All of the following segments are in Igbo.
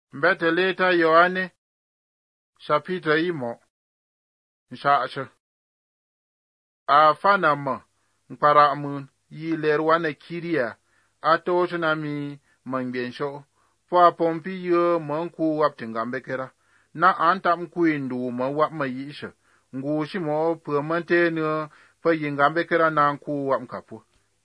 Mbete leta Yohane chapitre imo nshaache afana ma nkpara mun yi lerwane kiria atocho na mi mangbensho po pompi yo manku wap tingambekera na antam kuindu ma wap ma yisha ngushi mo permanente no pa yingambekera na nku wap kapu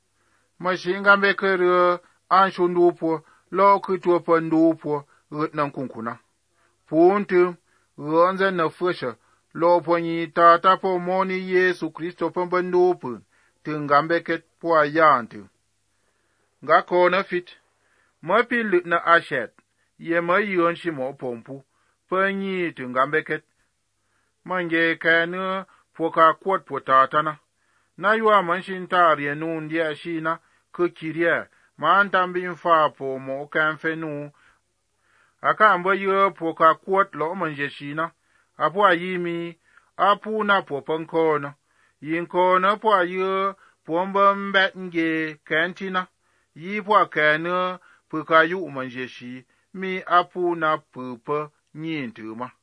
ma shingambekera anshundu po lo kutu po ndu po nan kunkuna puntu ronze na fusha lo ponyi tata po moni Yesu Kristo pambandupu tingambeket po ayantu nga kona fit ma pilut na ashet ye ma yon shimo pompu panyi tingambeket mange kanu po ka kwat po tatana na ywa manshin tariye nun dia shina kukiria man tambin fa po mo kanfenu aka amba yo po ka kwat lo manje shina apo ayimi apu na po pankona yinkona po ayo po mbambe nge kantina yi po kana po ka yu manje shi mi apu na pupa nyintuma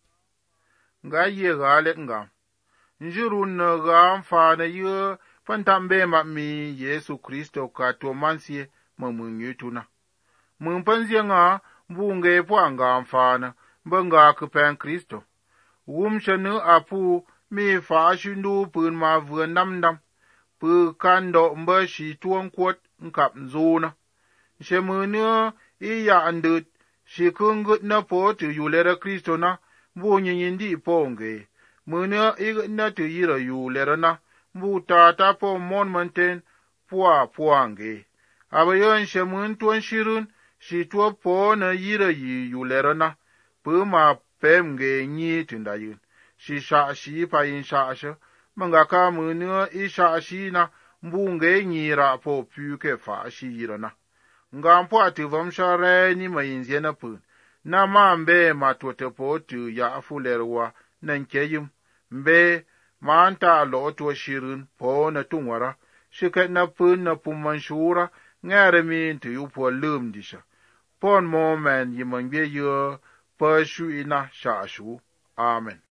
nga ye gale ngam njuru na ga fa na yo pantambe ma mi Yesu Kristo ka to mansie mamunyutuna mun panzie nga bunge po anga mfana mbanga kupen Kristo wumshanu apu mi fa shindu pun ma vườn namdam pu kando mba shi tuong kwat nkap nzona shemunu iya andut shi kungut na po tu yulera Kristo na bu nyindi ponge munu igna tu yira yulera na bu tata po mon manten puange abayon shemun tuan shirun shi tuwa po na yira yi yulera na pu ma pemge nyi tindayun shi sha shi pa yin sha sha mangaka munu isha shi na mbunge nyira po puke fa shi yira na ngampo ativam share ni mayinzie na pun na mambe matote po tu ya afulerwa na nkeyim mbe manta lo to shirun po na tungwara shiket na pun na pumanshura ngare min tu yu po lum disha pon moment yimangbe yo pa shu ina sha shu amen.